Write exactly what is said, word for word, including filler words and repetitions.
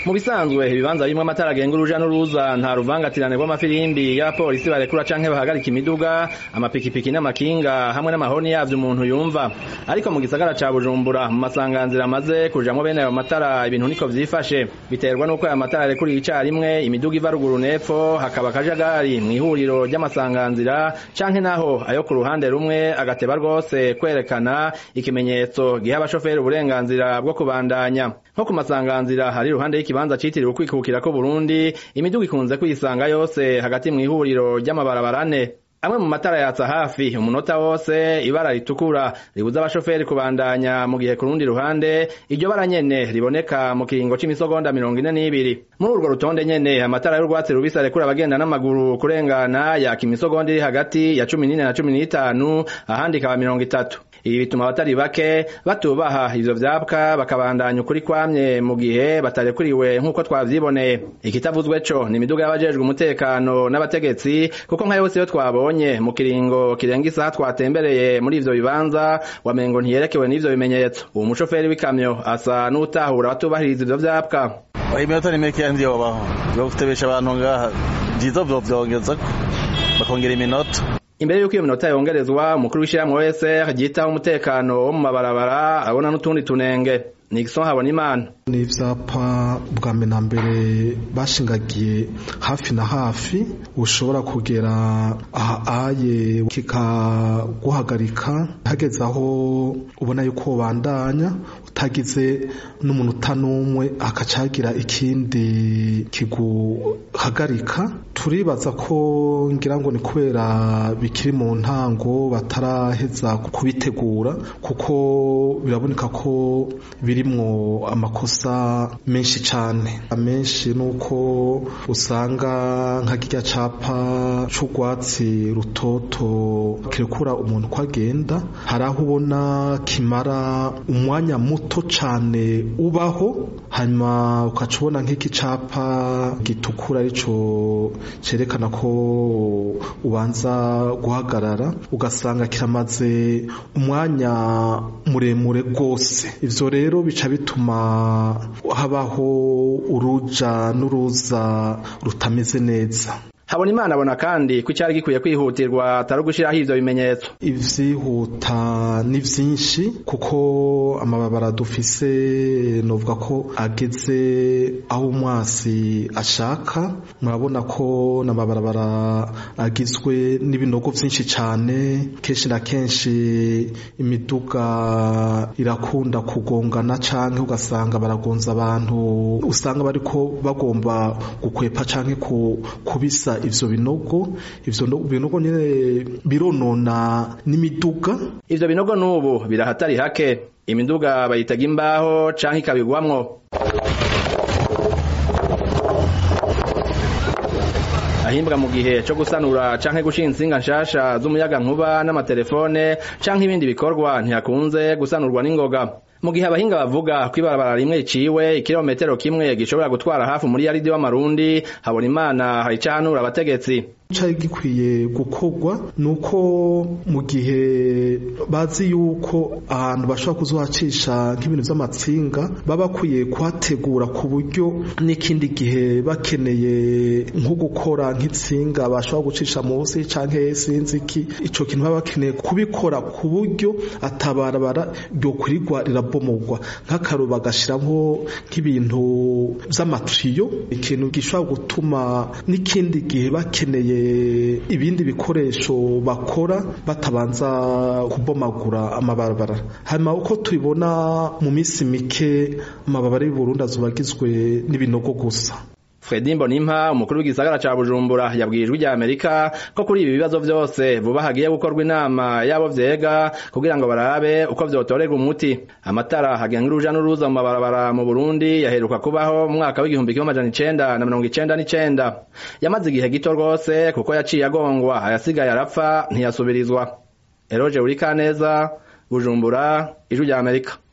Mu bisanzwe ibibanza bimwe amatara agenga uruja n'uruza nta ruvangatirane rw'amafirimbi y'abapolisi barekura canke bahagarika imiduga, amapikipiki n'amakinga hamwe n'amahoni yavyo umuntu yumva. Ariko mu gisagara ca Bujumbura mu masanganzira amaze kujamwo bene ayo matara ibintu niko vyifashe. Biterwa nuko ayo matara arekuriye icarimwe imiduga iva ruguru n'epfo hakaba akajagari mw'ihuriro ry'amasanganzira canke naho ayo ku ruhande rumwe agateba rwose kwerekana ikimenyetso giha abashoferi uburenganzira bwo kubandanya. Nko ku masanganzira hari iruhande y'ikibanza citiriwe ukwikukira ko Burundi imiduga ikunze kwisanga yose hagati mw'ihuriro ry'amabarabara ane. Amwe mu matara yatsa hafi umunota wose ibara ritukura ribuza abashoferi kubandanya mu gihe ku rundi ruhande iryo bara nyene riboneka mu kiringo c'imisogonda mirongo ine n'ibiri. Muri urwo rutonde nyene amatara y'urwatsi rubisi arekura abagenda n'amaguru kurengana yaka imisogonda iri hagati ya cumi n'ine na cumi n'itanu ahandi ikaba mirongo itatu. Ibi bituma abatari bake batubaha ivyo vyapwa bakabandanya ukuri kwamye mu gihe batarekuriwe nk'uko twavyiboneye. Ikitavuzwe co ni imiduga y'abajejwe umutekano n'abategetsi kuko nka yose yo twabonye mu kiringo kirenga isaha twatembereye muri ivyo bibanza wamengo ntiyerekewe n'ivyo bimenyetso. Uwo mushoferi w'ikamyo asa n'utahura batubahiriza ivyo vyapwa. Iminota ni mike ndi babaho yo gutebesha abantu ngaha byiza byo vyongeza bakongera iminota. Imbere yuko iyo minota yongerezwa umukuru w'ishyirahamwe O S R ryitaho umutekano wo mu mabarabara abona n'utundi tunenge. Nixon Habonimana ni ivyapa bwa mbere na mbere bashingagiye hafi na hafi ushobora kugera ahaye kikaguhagarika hageze aho ubona yuko bandanya utagize n'umuntu utanumwe akacagira ikindi kiguhagarika. Turibaza ko ngira ngo ni kubera bikiri mu ntango bataraheza kubitegura kuko biraboneka ko birimwo amakosa menshi cane. Amenshi nuko usanga nka kirya capa c'urwatsi rutoto kirekura umuntu kwagenda hari aho ubona kimara umwanya muto cane ubaho hanyuma ukacubona nk'iki capa gitukura arico cerekana ko ubanza guhagarara ugasanga kiramaze umwanya muremure gose. Ivyo rero bica bituma habaho uruja n'uruza rutameze neza. Habonimana abona kandi ko icyari gikwiye kwihutirwa atari gushiraho ivyo bimenyetso. Ivyihuta ni vyinshi kuko amababara dufise novuga ko ageze aho umwasi ashaka. Murabona ko n'amabarabara agizwe n'ibinogo vyinshi cane, kenshi na kenshi imiduga irakunda kugongana canke ugasanga baragonza abantu usanga bariko bagomba gukwepa canke kubisa ivyo binogo. Ivyo binogo nyene bironona n'imiduga. Ivyo binogo n'ubu birahatari hake. Imiduga bayitaga imbaho canke ikabigwamwo. Ahimbwa mu gihe cyo gusanura canke gushinga insinga nshasha z'umuyaga nkuba n'amatelefone canke ibindi bikorwa ntiyakunze gusanurwa n'ingoga. Mu gihe abahinga bavuga ko ibarabara rimwe riciwe ikilometero kimwe gishobora gutwara hafi muri yaridi w'amarundi, Habonimana hari icahanura abategetsi. Cari gikwiye gukorwa nuko mu gihe bazi yuko ahantu bashobora kuzohacisha nk'ibintu vy'amatsinga baba bakwiye kuhategura ku buryo n'ikindi gihe bakeneye nko gukora nk'itsinga bashobora gucisha munsi canke sinzi iki, ico kintu baba bakeneye kubikora ku buryo atabarabara ryo kurirwa rirabomogwa nk'akaro bagashiramo nk'ibintu vy'amatriyo, ikintu gishobora gutuma n'ikindi gihe bakeneye ibindi bikoresho bakora batabanza kubomagura amabarabara. Hanyuma uko tubibona mu minsi mike amabarabara y'u Burundi azobagizwe n'ibinogo gusa. Fredy Mbonimpa umukuru w'igisagara ca Bujumbura yabwirijwe rya Amerika ko kuri ibi bibazo vyose vuba hagiye gukorwa inama yabo vyega kugira ngo barabe uko vyotorerwa umuti. Amatara hagenga uruja n'uruza mu mabarabara mu Burundi yaheruka kubaho mu mwaka w'igihumbi kimwe amajana icenda na mirongo icenda n'icenda. Yamaze igihe gito rwose kuko yaciye agongwa ayasigaye arapfa ntiyasubirizwa. Eroje Urikaneza, Bujumbura, Ijwi rya Amerika.